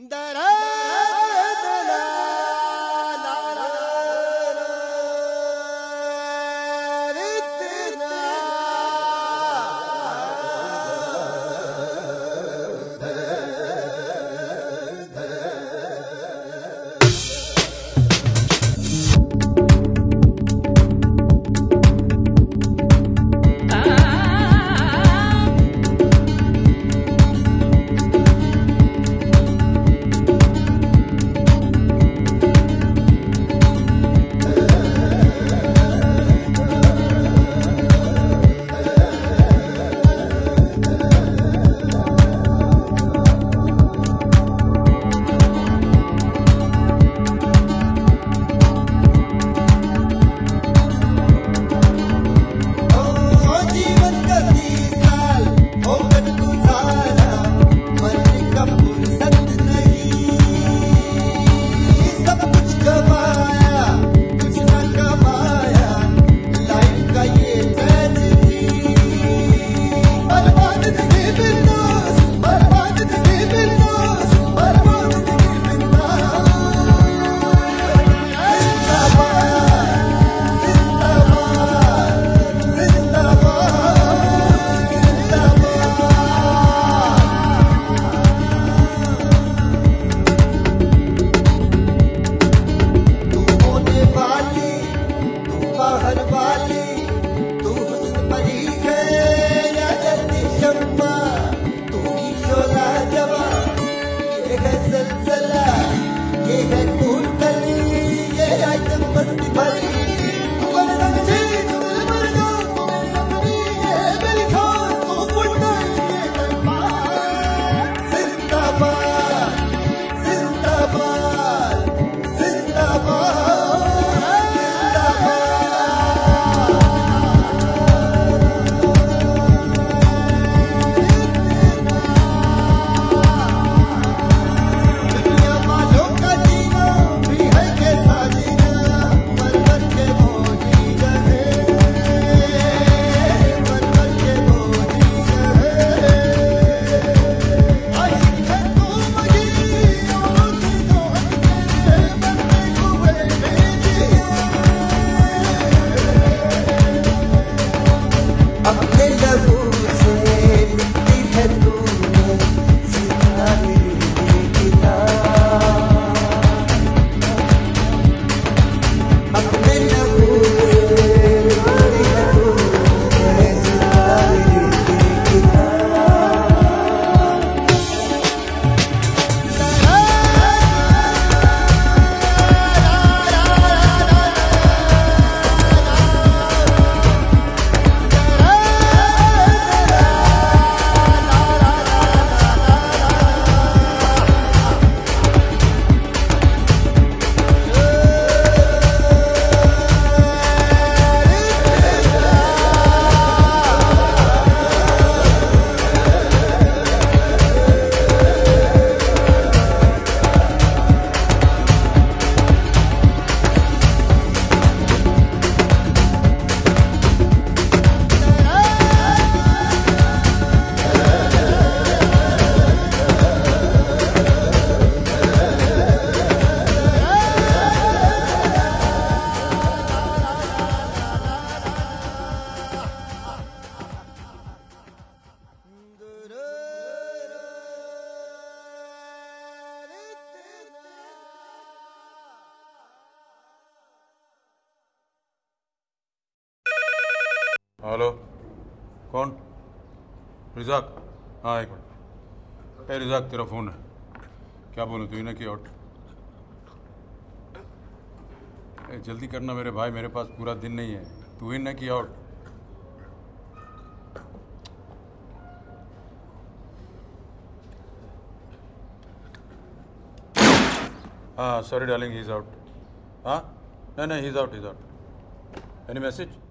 Hello, कौन? रिजाक? हाँ एक मिनट। रिजाक तेरा फ़ोन है, क्या बोलूँ? तू ही ना की आउट। जल्दी करना मेरे भाई, मेरे पास पूरा दिन नहीं है। तू ही ना की आउट। हाँ sorry darling, he is out. हाँ नहीं नहीं, he is out, he is out. Any message?